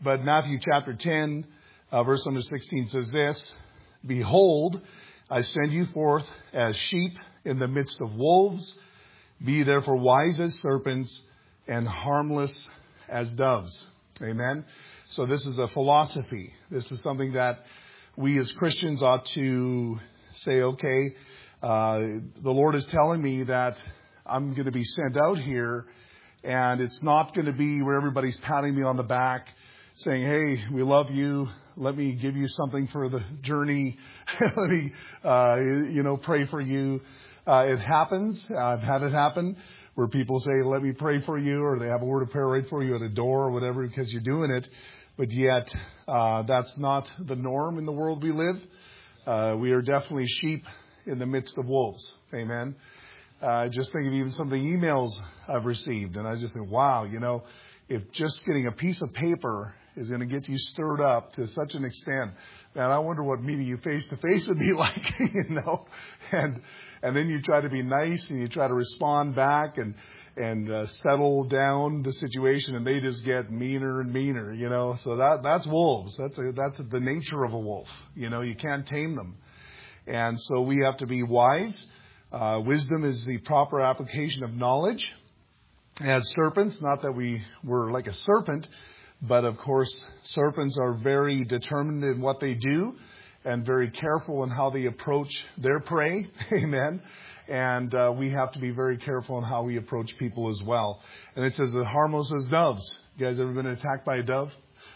But Matthew chapter 10, verse number 16 says this, "Behold, I send you forth as sheep in the midst of wolves. Be therefore wise as serpents and harmless as doves." Amen. So this is a philosophy. This is something that we as Christians ought to say, okay, the Lord is telling me that I'm going to be sent out here, and it's not going to be where everybody's patting me on the back saying, "Hey, we love you. Let me give you something for the journey. Let me, pray for you." It happens. I've had it happen where people say, "Let me pray for you," or they have a word of prayer right for you at a door or whatever because you're doing it. But yet, that's not the norm in the world we live. We are definitely sheep in the midst of wolves. Amen. Just think of even some of the emails I've received. And I just think, wow, if just getting a piece of paper is going to get you stirred up to such an extent, man, I wonder what meeting you face to face would be like, and then you try to be nice and you try to respond back and settle down the situation, and they just get meaner and meaner, so that's wolves. That's the nature of a wolf. You can't tame them. And so we have to be wise. Wisdom is the proper application of knowledge. As serpents, not that we were like a serpent, but of course, serpents are very determined in what they do and very careful in how they approach their prey. Amen. And we have to be very careful in how we approach people as well. And it says, harmless as doves. You guys ever been attacked by a dove?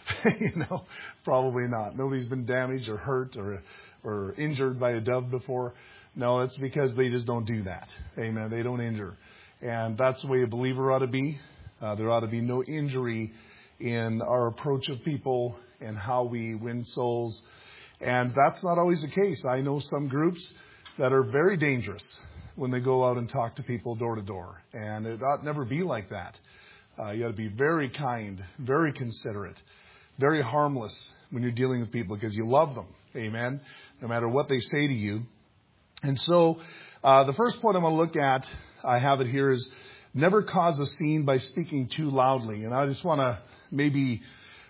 Probably not. Nobody's been damaged or hurt or injured by a dove before. No, it's because they just don't do that. Amen. They don't injure. And that's the way a believer ought to be. There ought to be no injury in our approach of people and how we win souls. And that's not always the case. I know some groups that are very dangerous when they go out and talk to people door to door. And it ought never be like that. You ought to be very kind, very considerate, very harmless when you're dealing with people because you love them. Amen. No matter what they say to you. And so the first point I'm going to look at, I have it here, is never cause a scene by speaking too loudly. And I just want to maybe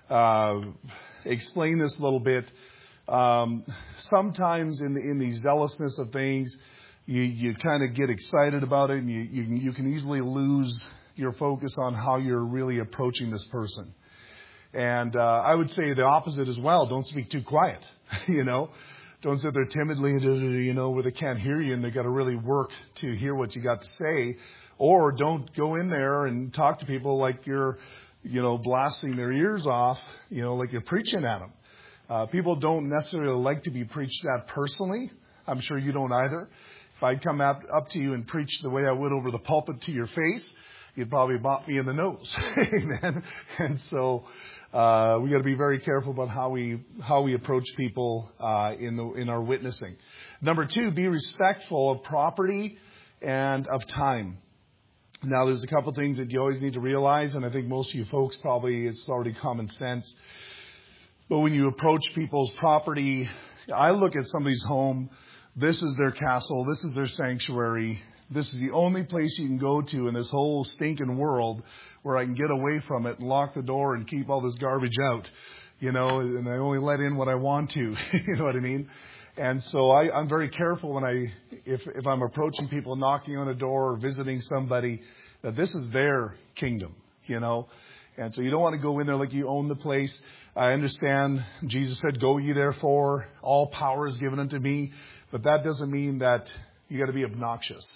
explain this a little bit. Sometimes in the zealousness of things, you kind of get excited about it, and you can easily lose your focus on how you're really approaching this person. And I would say the opposite as well. Don't speak too quiet, Don't sit there timidly, where they can't hear you and they got to really work to hear what you got to say. Or don't go in there and talk to people like you're, blasting their ears off, like you're preaching at them. People don't necessarily like to be preached at personally. I'm sure you don't either. If I come up to you and preach the way I would over the pulpit to your face, you'd probably bop me in the nose. Amen. And so we got to be very careful about how we approach people in our witnessing. Number 2, be respectful of property and of time. Now, there's a couple things that you always need to realize, and I think most of you folks probably it's already common sense. But when you approach people's property, I look at somebody's home. This is their castle. This is their sanctuary. This is the only place you can go to in this whole stinking world where I can get away from it and lock the door and keep all this garbage out, and I only let in what I want to, you know what I mean? And so I'm very careful when if I'm approaching people, knocking on a door or visiting somebody, that this is their kingdom, And so you don't want to go in there like you own the place. I understand Jesus said, "Go ye therefore, all power is given unto me." But that doesn't mean that you got to be obnoxious,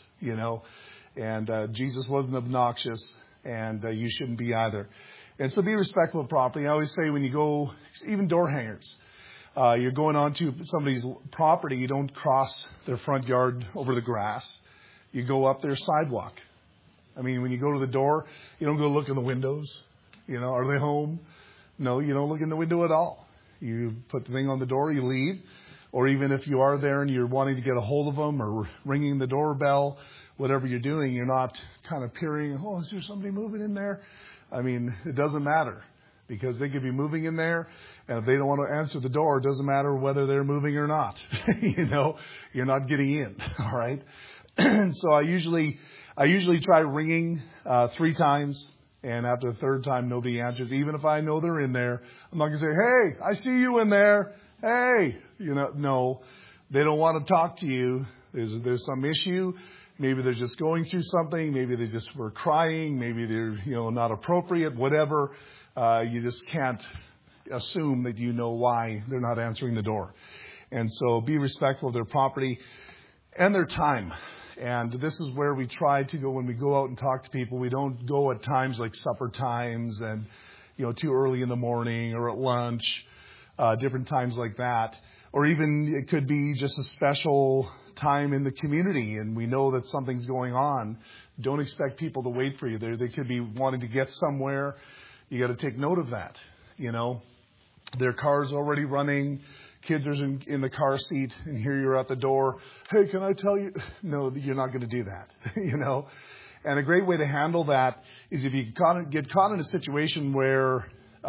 And Jesus wasn't obnoxious, and you shouldn't be either. And so be respectful of property. I always say when you go, even door hangers, you're going onto somebody's property, you don't cross their front yard over the grass. You go up their sidewalk. I mean, when you go to the door, you don't go look in the windows. Are they home? No, you don't look in the window at all. You put the thing on the door, you leave. Or even if you are there and you're wanting to get a hold of them or ringing the doorbell, whatever you're doing, you're not kind of peering, "Oh, is there somebody moving in there?" I mean, it doesn't matter because they could be moving in there. And if they don't want to answer the door, it doesn't matter whether they're moving or not. You're not getting in. All right. So I usually try ringing 3 times. And after the third time, nobody answers. Even if I know they're in there, I'm not going to say, hey, I see you in there. Hey, no, they don't want to talk to you. There's some issue. Maybe they're just going through something. Maybe they just were crying. Maybe they're, not appropriate, whatever. You just can't assume that you know why they're not answering the door. And so be respectful of their property and their time. And this is where we try to go when we go out and talk to people. We don't go at times like supper times and, too early in the morning or at lunch, different times like that. Or even it could be just a special time in the community and we know that something's going on. Don't expect people to wait for you. They could be wanting to get somewhere. You got to take note of that. Their car's already running. Kids are in the car seat, and here you're at the door. Hey, can I tell you? No, you're not going to do that, And a great way to handle that is if you get caught in a situation where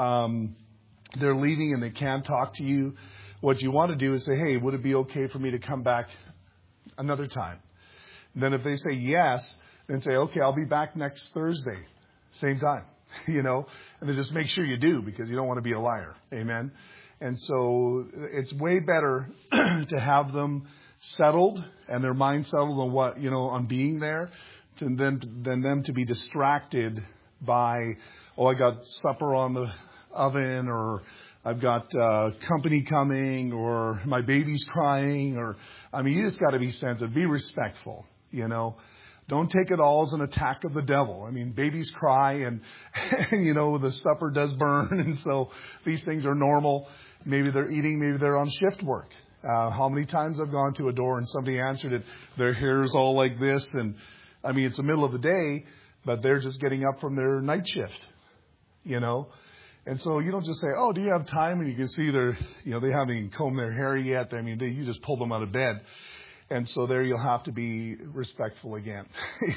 they're leaving and they can't talk to you, what you want to do is say, hey, would it be okay for me to come back another time? And then if they say yes, then say, okay, I'll be back next Thursday, same time, and then just make sure you do because you don't want to be a liar. Amen. And so it's way better to have them settled and their mind settled on what, on being there than them to be distracted by, I got supper on the oven or I've got company coming or my baby's crying you just got to be sensitive, be respectful, Don't take it all as an attack of the devil. Babies cry and the supper does burn. And so these things are normal. Maybe they're eating, maybe they're on shift work. How many times I've gone to a door and somebody answered it, their hair's all like this. And it's the middle of the day, but they're just getting up from their night shift, And so you don't just say, oh, do you have time? And you can see they haven't even combed their hair yet. You just pulled them out of bed. And so there you'll have to be respectful again,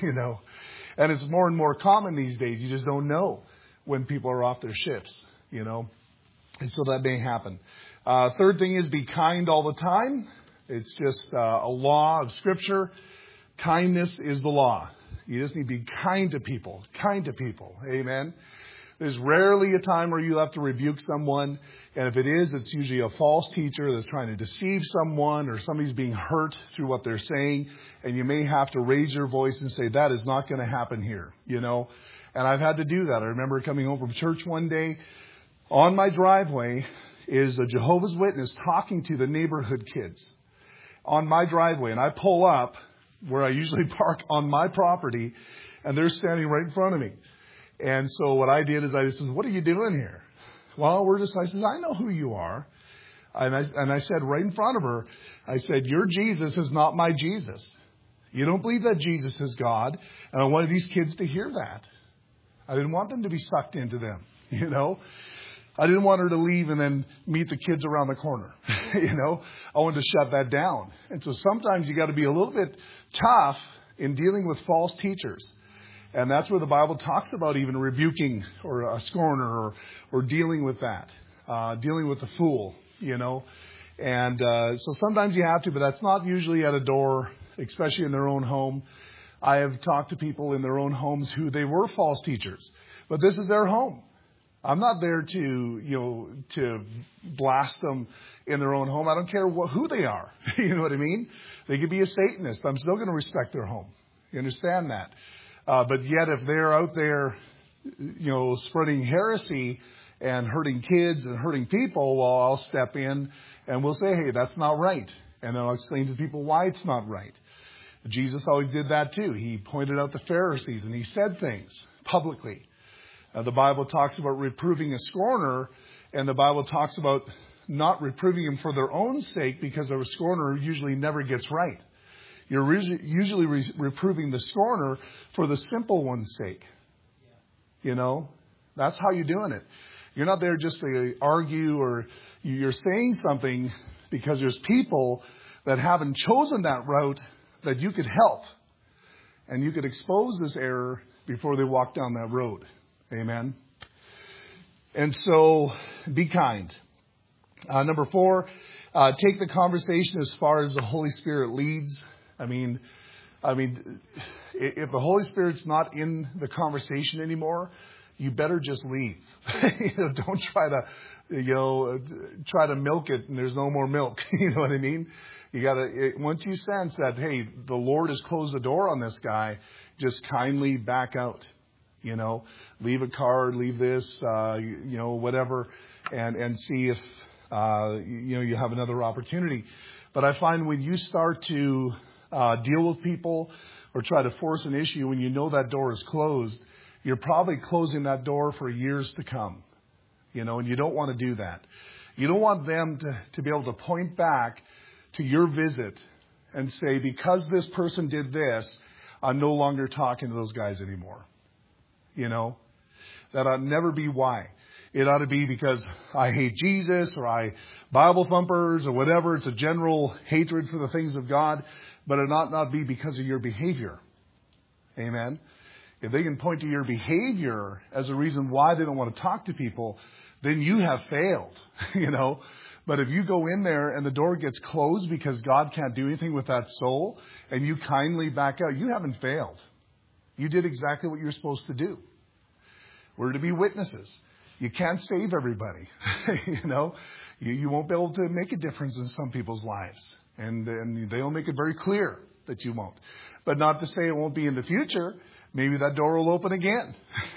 And it's more and more common these days. You just don't know when people are off their shifts, And so that may happen. Third thing is be kind all the time. It's just a law of Scripture. Kindness is the law. You just need to be kind to people. Amen. There's rarely a time where you have to rebuke someone. And if it is, it's usually a false teacher that's trying to deceive someone or somebody's being hurt through what they're saying. And you may have to raise your voice and say, that is not going to happen here, And I've had to do that. I remember coming home from church one day. On my driveway is a Jehovah's Witness talking to the neighborhood kids on my driveway. And I pull up where I usually park on my property and they're standing right in front of me. And so what I did is I said, what are you doing here? Well, I said, I know who you are. And I said right in front of her, I said, your Jesus is not my Jesus. You don't believe that Jesus is God. And I wanted these kids to hear that. I didn't want them to be sucked into them, I didn't want her to leave and then meet the kids around the corner. I wanted to shut that down. And so sometimes you got to be a little bit tough in dealing with false teachers. And that's where the Bible talks about even rebuking or a scorner or dealing with that, dealing with the fool, And so sometimes you have to, but that's not usually at a door, especially in their own home. I have talked to people in their own homes who they were false teachers, but this is their home. I'm not there to blast them in their own home. I don't care who they are. You know what I mean? They could be a Satanist. I'm still going to respect their home. You understand that? But yet if they're out there, spreading heresy and hurting kids and hurting people, well, I'll step in and we'll say, hey, that's not right. And I'll explain to people why it's not right. Jesus always did that too. He pointed out the Pharisees and he said things publicly. The Bible talks about reproving a scorner, and the Bible talks about not reproving them for their own sake because a scorner usually never gets right. You're usually reproving the scorner for the simple one's sake. That's how you're doing it. You're not there just to argue or you're saying something because there's people that haven't chosen that route that you could help. And you could expose this error before they walk down that road. Amen. And so be kind. Number 4, take the conversation as far as the Holy Spirit leads. If the Holy Spirit's not in the conversation anymore, you better just leave. Don't try to milk it and there's no more milk. You know what I mean? You gotta, once you sense that, hey, the Lord has closed the door on this guy, just kindly back out. Leave a card, leave this, whatever, and see if, you have another opportunity. But I find when you start to deal with people or try to force an issue when you know that door is closed, you're probably closing that door for years to come. And you don't want to do that. You don't want them to be able to point back to your visit and say, because this person did this, I'm no longer talking to those guys anymore. That ought never be why. It ought to be because I hate Jesus or I Bible thumpers or whatever. It's a general hatred for the things of God, but it ought not be because of your behavior. Amen. If they can point to your behavior as a reason why they don't want to talk to people, then you have failed, But if you go in there and the door gets closed because God can't do anything with that soul and you kindly back out, you haven't failed. You did exactly what you're supposed to do. We're to be witnesses. You can't save everybody. You won't be able to make a difference in some people's lives. And they'll make it very clear that you won't. But not to say it won't be in the future. Maybe that door will open again.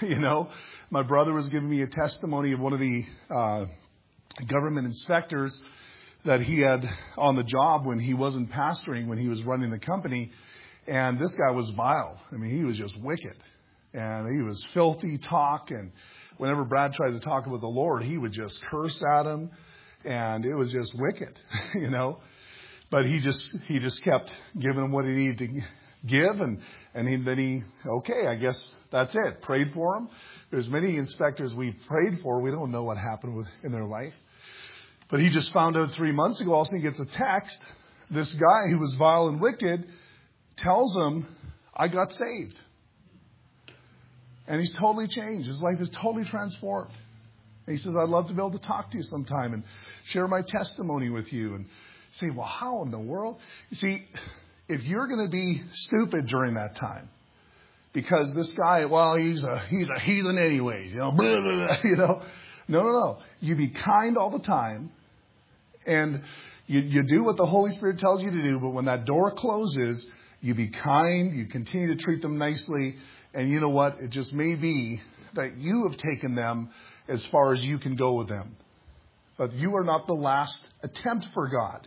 My brother was giving me a testimony of one of the government inspectors that he had on the job when he wasn't pastoring, when he was running the company. And this guy was vile. He was just wicked. And he was filthy talk. And whenever Brad tried to talk about the Lord, he would just curse at him. And it was just wicked, But he just kept giving him what he needed to give. And then he, okay, I guess that's it. Prayed for him. There's many inspectors we've prayed for. We don't know what happened in their life. But he just found out 3 months ago, all of a sudden he gets a text. This guy who was vile and wicked tells him, I got saved. And he's totally changed. His life is totally transformed. And he says, I'd love to be able to talk to you sometime and share my testimony with you. And say, well, how in the world? You see, if you're going to be stupid during that time, because this guy, well, he's a heathen anyways, blah, blah, blah, No. You be kind all the time. And you do what the Holy Spirit tells you to do. But when that door closes, you be kind. You continue to treat them nicely. And you know what? It just may be that you have taken them as far as you can go with them. But you are not the last attempt for God.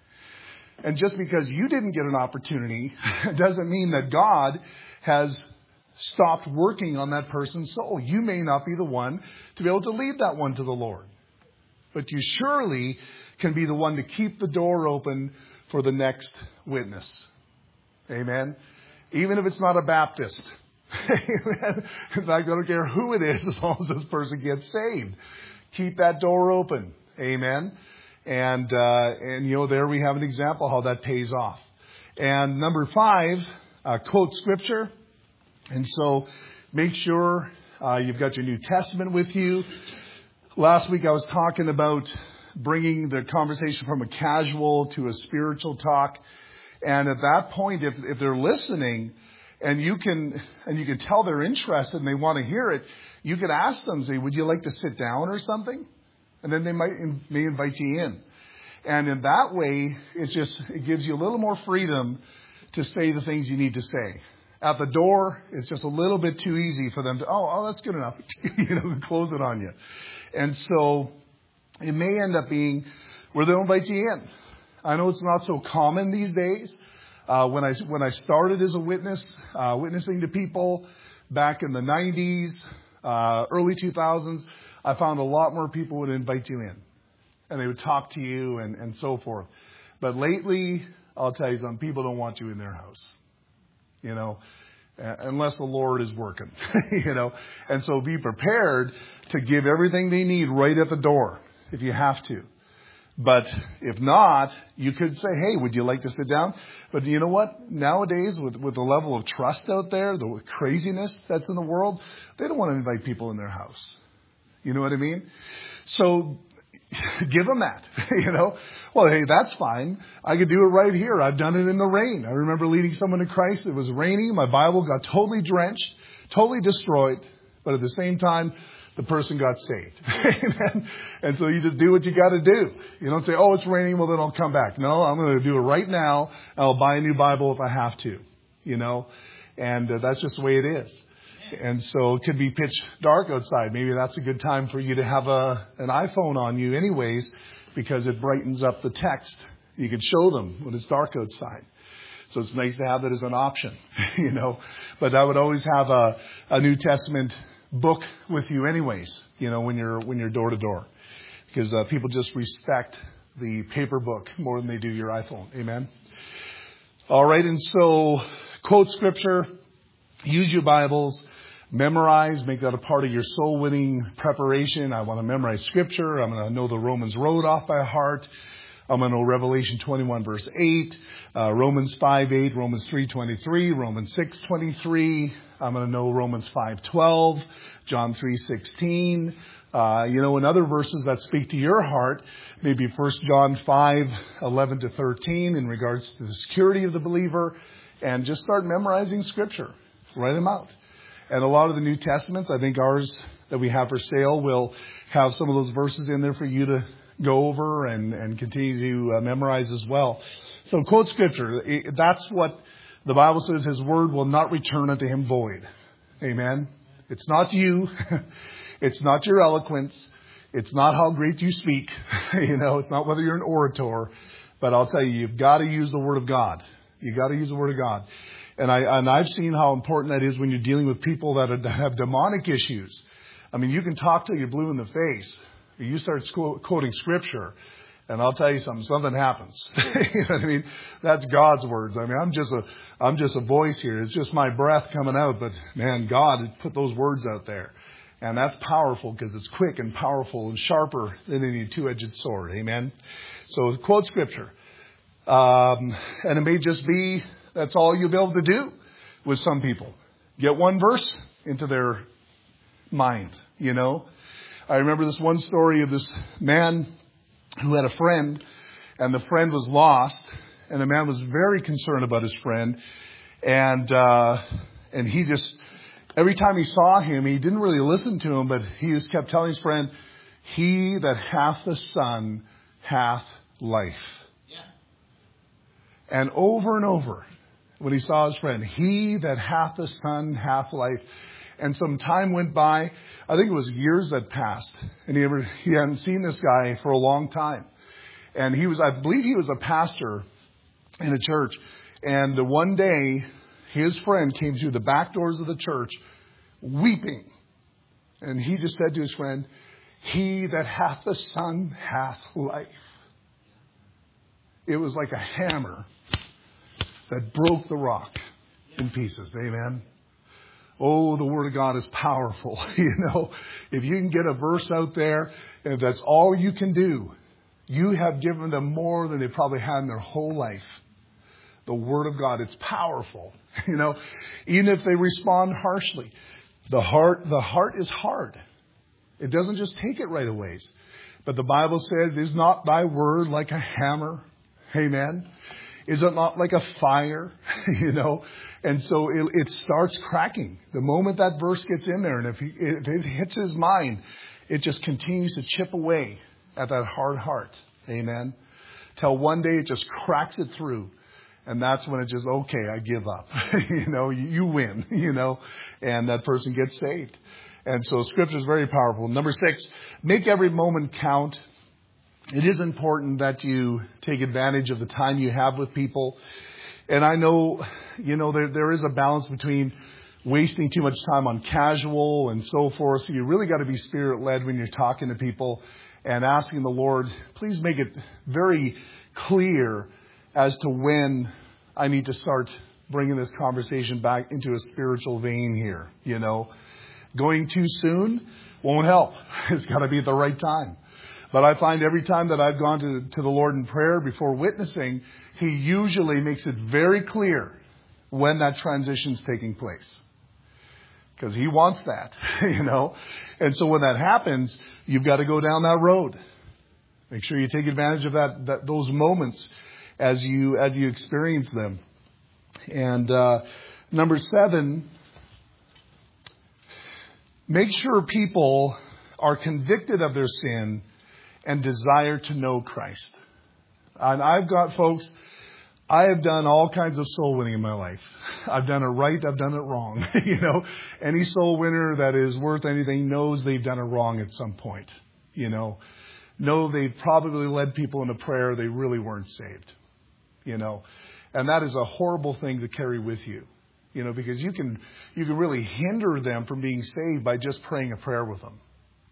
And just because you didn't get an opportunity doesn't mean that God has stopped working on that person's soul. You may not be the one to be able to lead that one to the Lord. But you surely can be the one to keep the door open for the next witness. Amen. Even if it's not a Baptist. Amen. In fact, I don't care who it is as long as this person gets saved. Keep that door open. Amen. And there we have an example how that pays off. And number 5, quote scripture. And so make sure you've got your New Testament with you. Last week I was talking about bringing the conversation from a casual to a spiritual talk. And at that point, if they're listening and you can tell they're interested and they want to hear it, you could ask them, say, would you like to sit down or something? And then they may invite you in. And in that way, it gives you a little more freedom to say the things you need to say. At the door, it's just a little bit too easy for them to, that's good enough, close it on you. And so it may end up being where they'll invite you in. I know it's not so common these days. When I started as a witness, witnessing to people back in the 90s, early 2000s, I found a lot more people would invite you in. And they would talk to you and so forth. But lately, I'll tell you something, people don't want you in their house. Unless the Lord is working, And so be prepared to give everything they need right at the door if you have to. But if not, you could say, hey, would you like to sit down? But you know what? Nowadays, with the level of trust out there, the craziness that's in the world, they don't want to invite people in their house. You know what I mean? So give them that, Well, hey, that's fine. I could do it right here. I've done it in the rain. I remember leading someone to Christ. It was raining. My Bible got totally drenched, totally destroyed. But at the same time, the person got saved. Amen. And so you just do what you got to do. You don't say, oh, it's raining, well, then I'll come back. No, I'm going to do it right now. I'll buy a new Bible if I have to, and that's just the way it is. And so it could be pitch dark outside. Maybe that's a good time for you to have an iPhone on you anyways, because it brightens up the text. You could show them when it's dark outside. So it's nice to have that as an option, But I would always have a New Testament book with you anyways, when you're door to door, because people just respect the paper book more than they do your iPhone. Amen. All right. And so quote scripture, use your Bibles, memorize, make that a part of your soul winning preparation. I want to memorize scripture. I'm going to know the Romans Road off by heart. I'm going to know Revelation 21 verse 8, Romans 5:8, Romans 3:23, Romans 6:23. I'm going to know Romans 5:12, John 3:16. And other verses that speak to your heart, maybe 1 John 5:11 to 13 in regards to the security of the believer, and just start memorizing scripture. Write them out. And a lot of the New Testaments, I think ours that we have for sale will have some of those verses in there for you to go over and continue to memorize as well. So quote scripture. That's what the Bible says. His word will not return unto him void. Amen. It's not you. It's not your eloquence. It's not how great you speak. It's not whether you're an orator. But I'll tell you, you've got to use the word of God. You've got to use the word of God. And I've seen how important that is when you're dealing with people that have demonic issues. I mean, you can talk till you're blue in the face. You start quoting scripture, and I'll tell you something happens. You know what I mean? That's God's words. I mean, I'm just a voice here. It's just my breath coming out, but man, God has put those words out there. And that's powerful because it's quick and powerful and sharper than any two-edged sword. Amen. So quote scripture. And it may just be that's all you'll be able to do with some people. Get one verse into their mind, I remember this one story of this man who had a friend, and the friend was lost, and the man was very concerned about his friend, and he just, every time he saw him, he didn't really listen to him, but he just kept telling his friend, he that hath the Son hath life. Yeah. And over, when he saw his friend, he that hath the Son hath life. And some time went by. I think it was years that passed. And he hadn't seen this guy for a long time. And I believe he was a pastor in a church. And one day, his friend came through the back doors of the church weeping. And he just said to his friend, he that hath the Son hath life. It was like a hammer that broke the rock in pieces. Amen. Oh, the Word of God is powerful. If you can get a verse out there, if that's all you can do, you have given them more than they probably had in their whole life. The Word of God, it's powerful. Even if they respond harshly, the heart is hard. It doesn't just take it right away. But the Bible says, is not thy word like a hammer? Amen. Is it not like a fire? And so it starts cracking. The moment that verse gets in there, and if it hits his mind, it just continues to chip away at that hard heart. Amen. Till one day it just cracks it through. And that's when it's just, okay, I give up. You win, and that person gets saved. And so scripture is very powerful. Number 6, make every moment count. It is important that you take advantage of the time you have with people. And I know, there is a balance between wasting too much time on casual and so forth. So you really got to be Spirit-led when you're talking to people and asking the Lord, please make it very clear as to when I need to start bringing this conversation back into a spiritual vein here. Going too soon won't help. It's got to be at the right time. But I find every time that I've gone to the Lord in prayer before witnessing, He usually makes it very clear when that transition's taking place. Because He wants that, And so when that happens, you've got to go down that road. Make sure you take advantage of those moments as you experience them. And number 7, Make sure people are convicted of their sin and desire to know Christ. And I've got folks, I have done all kinds of soul winning in my life. I've done it right, I've done it wrong. Any soul winner that is worth anything knows they've done it wrong at some point. Know they've probably led people into prayer they really weren't saved. And that is a horrible thing to carry with you. Because you can really hinder them from being saved by just praying a prayer with them.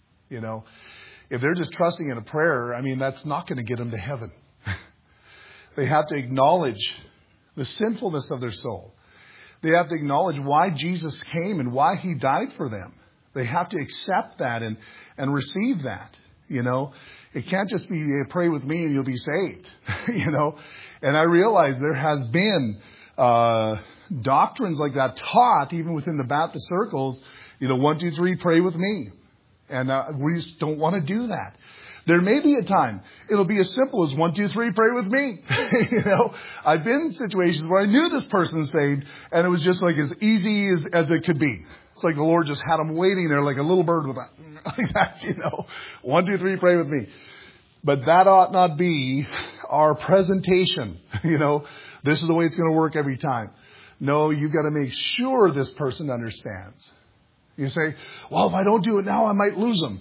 If they're just trusting in a prayer, that's not going to get them to heaven. They have to acknowledge the sinfulness of their soul. They have to acknowledge why Jesus came and why he died for them. They have to accept that and receive that. It can't just be pray with me and you'll be saved. And I realize there has been doctrines like that taught even within the Baptist circles. 1, 2, 3, pray with me. And we just don't want to do that. There may be a time it'll be as simple as 1, 2, 3, pray with me. I've been in situations where I knew this person's saved and it was just like as easy as it could be. It's like the Lord just had them waiting there like a little bird with that, 1, 2, 3, pray with me. But that ought not be our presentation. This is the way it's going to work every time. No, you've got to make sure this person understands. You say, well, if I don't do it now, I might lose them.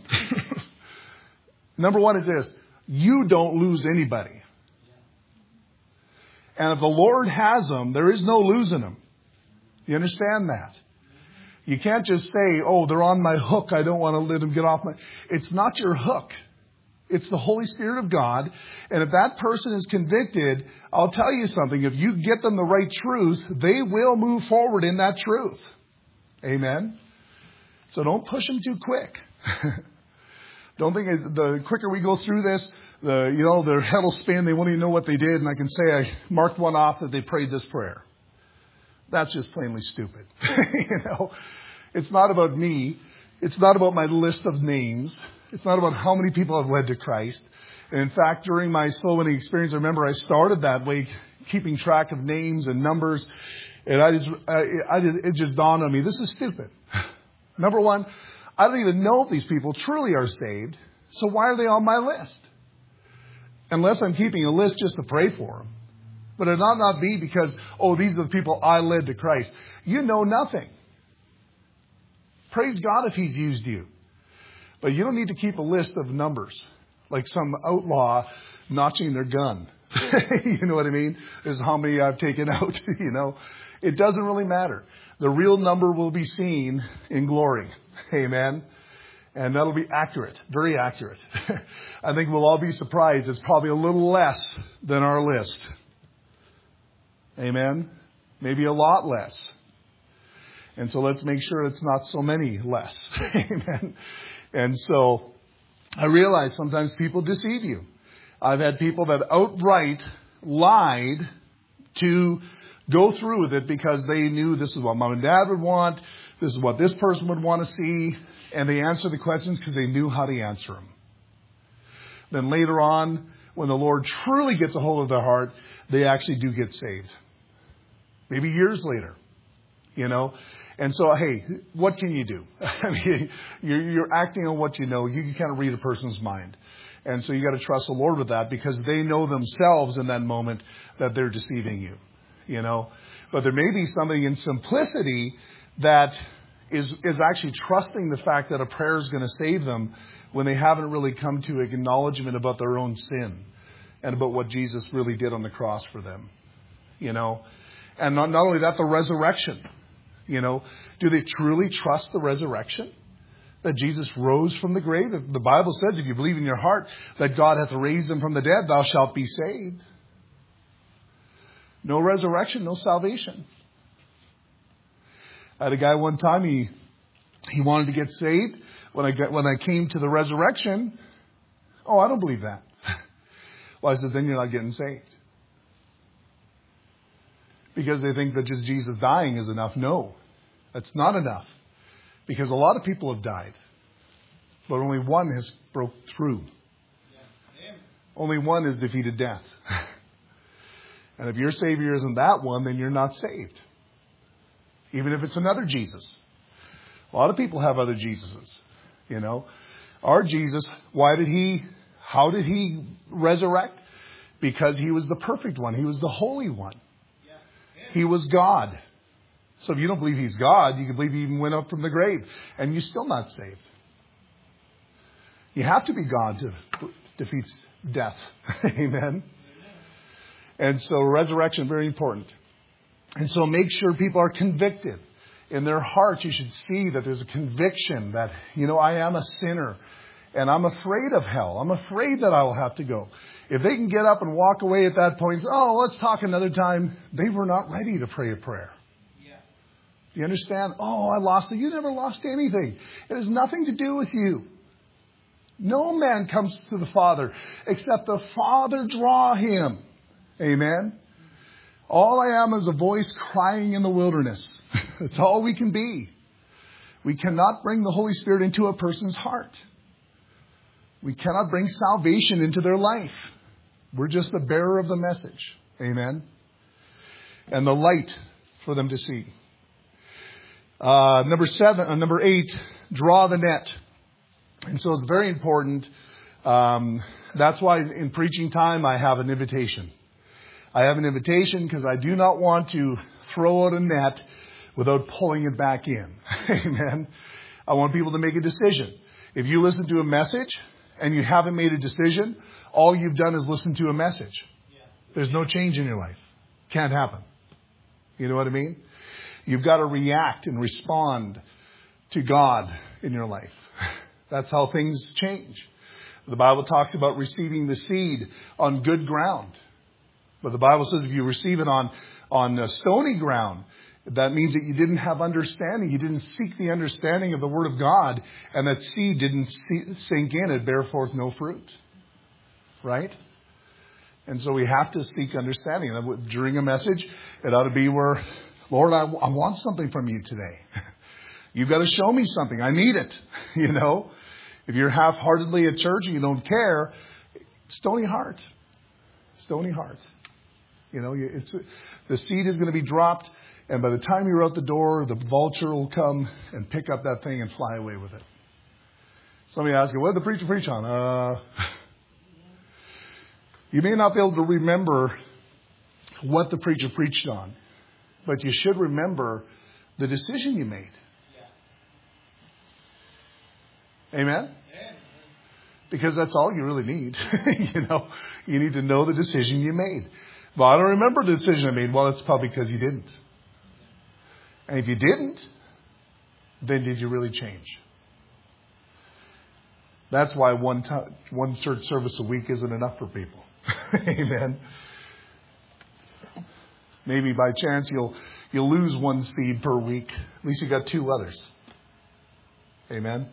Number one is this. You don't lose anybody. And if the Lord has them, there is no losing them. You understand that? You can't just say, oh, they're on my hook. I don't want to let them get off my... It's not your hook. It's the Holy Spirit of God. And if that person is convicted, I'll tell you something. If you get them the right truth, they will move forward in that truth. Amen? So don't push them too quick. Don't think the quicker we go through this, their head will spin. They won't even know what they did. And I can say I marked one off that they prayed this prayer. That's just plainly stupid. It's not about me. It's not about my list of names. It's not about how many people I've led to Christ. And in fact, during my soul winning experience, I remember I started that way, keeping track of names and numbers. And it just dawned on me, this is stupid. Number one, I don't even know if these people truly are saved. So why are they on my list? Unless I'm keeping a list just to pray for them. But it ought not be because, these are the people I led to Christ. You know nothing. Praise God if he's used you. But you don't need to keep a list of numbers like some outlaw notching their gun. You know what I mean? This is how many I've taken out, It doesn't really matter. The real number will be seen in glory. Amen. And that'll be accurate, very accurate. I think we'll all be surprised. It's probably a little less than our list. Amen. Maybe a lot less. And so let's make sure it's not so many less. Amen. And so I realize sometimes people deceive you. I've had people that outright lied to go through with it because they knew this is what mom and dad would want. This is what this person would want to see. And they answer the questions because they knew how to answer them. Then later on, when the Lord truly gets a hold of their heart, they actually do get saved. Maybe years later, And so, hey, what can you do? You're acting on what you know. You can kind of read a person's mind. And so you got to trust the Lord with that because they know themselves in that moment that they're deceiving you, But there may be something in simplicity that is actually trusting the fact that a prayer is going to save them when they haven't really come to acknowledgement about their own sin and about what Jesus really did on the cross for them, And not only that, the resurrection. Do they truly trust the resurrection? That Jesus rose from the grave? The Bible says if you believe in your heart that God hath raised him from the dead, thou shalt be saved. No resurrection, no salvation. I had a guy one time, he wanted to get saved. When I came to the resurrection, I don't believe that. Well, I said, then you're not getting saved. Because they think that just Jesus dying is enough. No, that's not enough. Because a lot of people have died. But only one has broke through. Only one has defeated death. And if your Savior isn't that one, then you're not saved. Even if it's another Jesus. A lot of people have other Jesuses, you know. Our Jesus, how did he resurrect? Because he was the perfect one. He was the holy one. He was God. So if you don't believe he's God, you can believe he even went up from the grave. And you're still not saved. You have to be God to defeat death. Amen. And so resurrection, very important. And so make sure people are convicted. In their hearts, you should see that there's a conviction that, you know, I am a sinner. And I'm afraid of hell. I'm afraid that I will have to go. If they can get up and walk away at that point, oh, let's talk another time. They were not ready to pray a prayer. Yeah. Do you understand? Oh, I lost it. You never lost anything. It has nothing to do with you. No man comes to the Father except the Father draw him. Amen. All I am is a voice crying in the wilderness. That's all we can be. We cannot bring the Holy Spirit into a person's heart. We cannot bring salvation into their life. We're just the bearer of the message. Amen. And the light for them to see. Number 8, draw the net. And so it's very important. That's why in preaching time, I have an invitation. I have an invitation because I do not want to throw out a net without pulling it back in. Amen. I want people to make a decision. If you listen to a message and you haven't made a decision, all you've done is listen to a message. There's no change in your life. Can't happen. You know what I mean? You've got to react and respond to God in your life. That's how things change. The Bible talks about receiving the seed on good ground. But the Bible says if you receive it on stony ground, that means that you didn't have understanding. You didn't seek the understanding of the Word of God. And that seed didn't sink in. It bear forth no fruit. Right? And so we have to seek understanding. And during a message, it ought to be where, Lord, I want something from you today. You've got to show me something. I need it. You know? If you're half-heartedly at church and you don't care, stony heart. Stony heart. You know, the seed is going to be dropped. And by the time you're out the door, the vulture will come and pick up that thing and fly away with it. Somebody asks you, what did the preacher preach on? You may not be able to remember what the preacher preached on, but you should remember the decision you made. Amen? Because that's all you really need. You know, you need to know the decision you made. Well, I don't remember the decision I made. Well, it's probably because you didn't. And if you didn't, then did you really change? That's why one church service a week isn't enough for people. Amen. Maybe by chance you'll lose one seed per week. At least you got 2 others. Amen.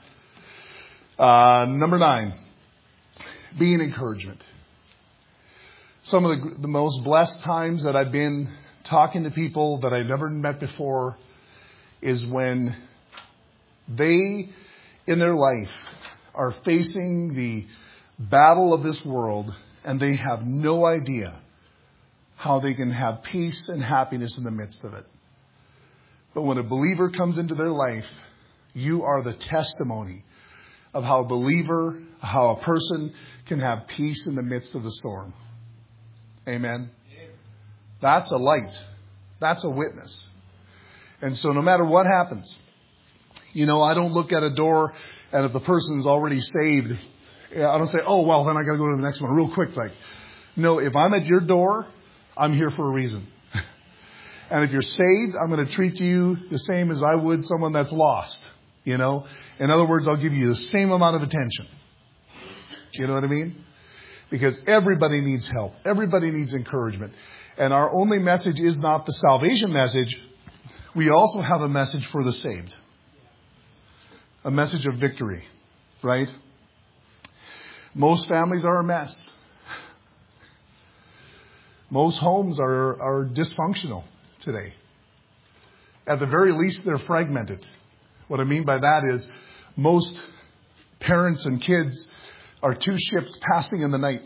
Number 9, be an encouragement. Some of the most blessed times that I've been talking to people that I've never met before is when they, in their life, are facing the battle of this world and they have no idea how they can have peace and happiness in the midst of it. But when a believer comes into their life, you are the testimony of how a person can have peace in the midst of the storm. Amen. That's a light. That's a witness. And so no matter what happens, you know, I don't look at a door and if the person's already saved, I don't say, oh, well, then I got to go to the next one real quick. Like, no, if I'm at your door, I'm here for a reason. And if you're saved, I'm going to treat you the same as I would someone that's lost. You know, in other words, I'll give you the same amount of attention. You know what I mean? Because everybody needs help. Everybody needs encouragement. And our only message is not the salvation message. We also have a message for the saved. A message of victory. Right? Most families are a mess. Most homes are dysfunctional today. At the very least, they're fragmented. What I mean by that is most parents and kids are 2 ships passing in the night.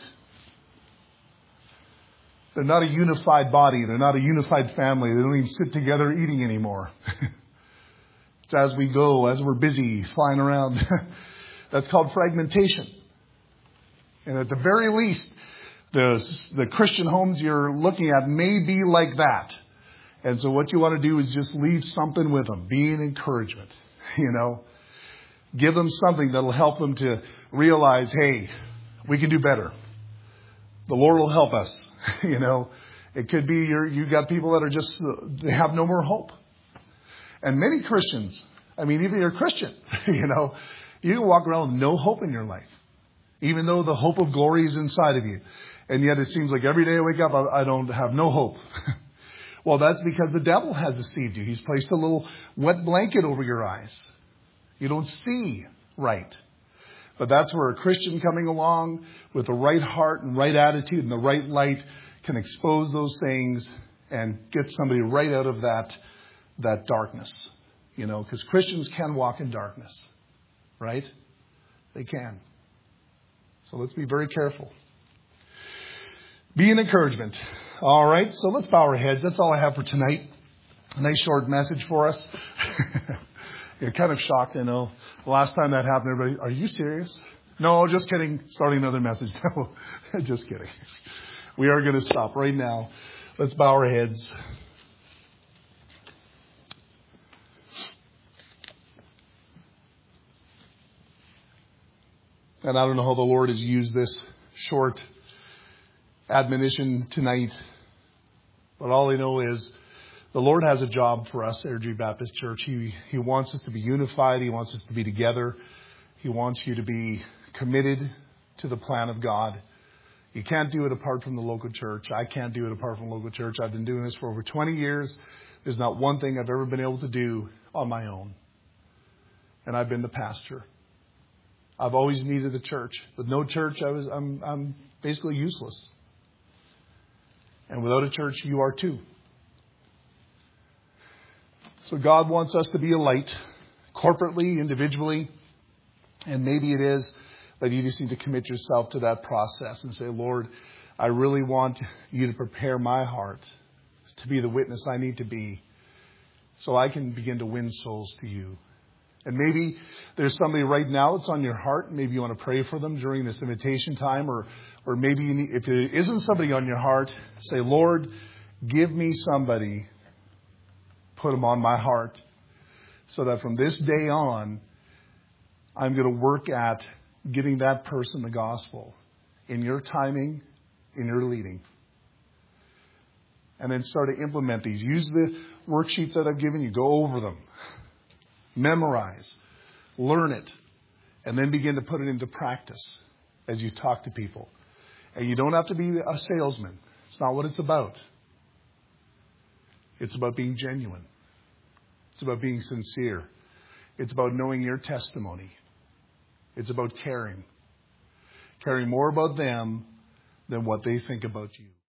They're not a unified body. They're not a unified family. They don't even sit together eating anymore. It's as we go, as we're busy flying around. That's called fragmentation. And at the very least, the Christian homes you're looking at may be like that. And so what you want to do is just leave something with them. Be an encouragement. Give them something that'll help them to realize, hey, we can do better. The Lord will help us. It could be you've got people that are just, they have no more hope. And many Christians, even you're a Christian, you can walk around with no hope in your life, even though the hope of glory is inside of you. And yet it seems like every day I wake up, I don't have no hope. Well, that's because the devil has deceived you. He's placed a little wet blanket over your eyes. You don't see right. But that's where a Christian coming along with the right heart and right attitude and the right light can expose those things and get somebody right out of that darkness. Because Christians can walk in darkness. Right? They can. So let's be very careful. Be an encouragement. All right, so let's bow our heads. That's all I have for tonight. A nice short message for us. You're kind of shocked, I know. The last time that happened, everybody, are you serious? No, just kidding. Starting another message. No, just kidding. We are going to stop right now. Let's bow our heads. And I don't know how the Lord has used this short admonition tonight, but all I know is the Lord has a job for us, Airdrie Baptist Church. He wants us to be unified. He wants us to be together. He wants you to be committed to the plan of God. You can't do it apart from the local church. I can't do it apart from the local church. I've been doing this for over 20 years. There's not one thing I've ever been able to do on my own. And I've been the pastor. I've always needed the church. With no church, I'm basically useless. And without a church, you are too. So God wants us to be a light, corporately, individually. And maybe it is that you just need to commit yourself to that process and say, Lord, I really want you to prepare my heart to be the witness I need to be so I can begin to win souls to you. And maybe there's somebody right now that's on your heart. Maybe you want to pray for them during this invitation time. Or maybe you need, if there isn't somebody on your heart, say, Lord, give me somebody. Put them on my heart so that from this day on, I'm going to work at getting that person the gospel in your timing, in your leading. And then start to implement these. Use the worksheets that I've given you. Go over them. Memorize. Learn it. And then begin to put it into practice as you talk to people. And you don't have to be a salesman. It's not what it's about. It's about being genuine. It's about being sincere. It's about knowing your testimony. It's about caring. Caring more about them than what they think about you.